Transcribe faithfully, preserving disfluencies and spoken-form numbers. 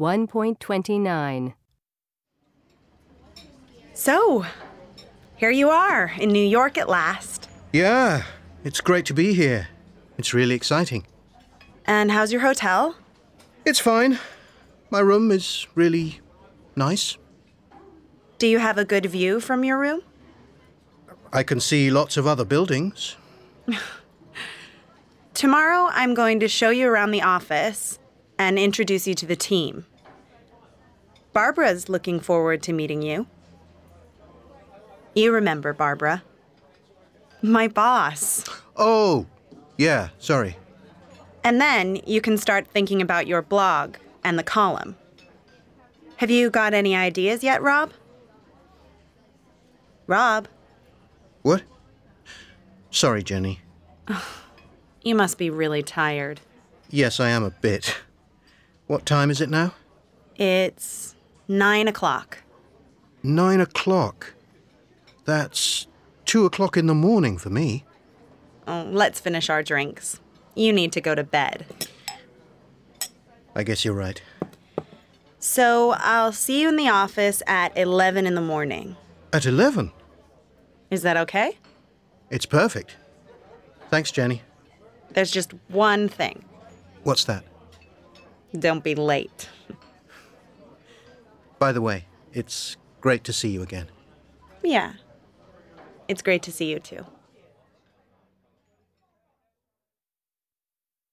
one point two nine. So, here you are, in New York at last. Yeah, it's great to be here. It's really exciting. And how's your hotel? It's fine. My room is really nice. Do you have a good view from your room? I can see lots of other buildings. Tomorrow, I'm going to show you around the office and introduce you to the team. Barbara's looking forward to meeting you. You remember Barbara. My boss. Oh, yeah, sorry. And then you can start thinking about your blog and the column. Have you got any ideas yet, Rob? Rob? What? Sorry, Jenny. You must be really tired. Yes, I am a bit. What time is it now? It's nine o'clock. Nine o'clock. That's two o'clock in the morning for me. Oh, let's finish our drinks. You need to go to bed. I guess you're right. So I'll see you in the office at eleven in the morning. At eleven? Is that okay? It's perfect. Thanks, Jenny. There's just one thing. What's that? Don't be late. By the way, it's great to see you again. Yeah. It's great to see you too.